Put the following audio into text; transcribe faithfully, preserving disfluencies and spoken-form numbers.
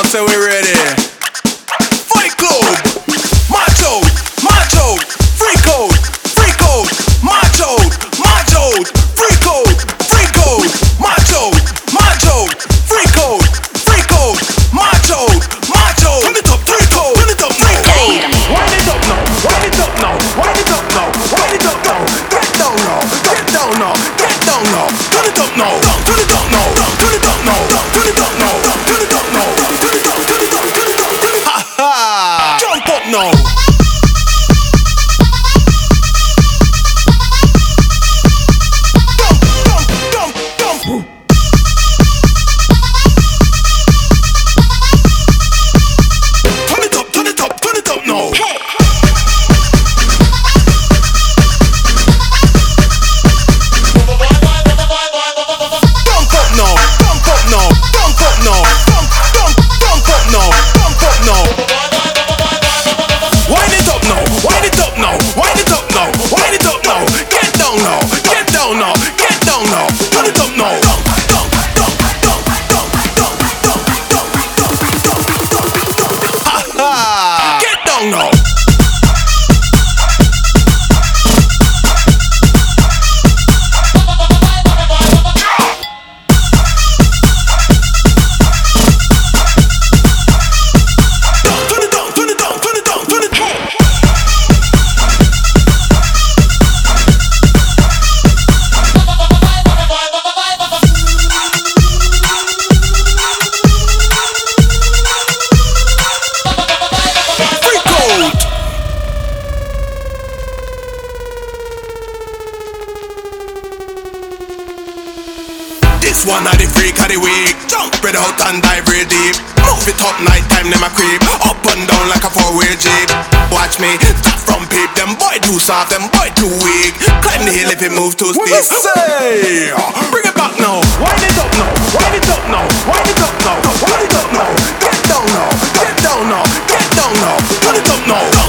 So we ready. Fight Club. March out, march out. Freak out, freak out. March out, march out. Freak out, freak out. March out, march out. Freak out, freak out. March out, march out. Turn it up, turn it up, turn it up now. Wind it up now, wind it up now, wind it up now, wind it up now. Get down now, get down now, get down now. Turn it up now, turn it up now, turn it up now, turn it up now, turn it up now, turn it up, turn it up, turn it up, turn it up. Ha ha! Jump up now. This one of the freak of the week. Jump spread out and dive real deep. Move it up night time, them a creep. Up and down like a four-wheel jeep. Watch me, stop from peep. Them boy too soft, them boy too weak. Climb the hill if it move too steep. Say, bring it back now. Wind it up now, wind it up now, wind it up now, wind it up now. Get down now, get down now, get down now. Turn it up now.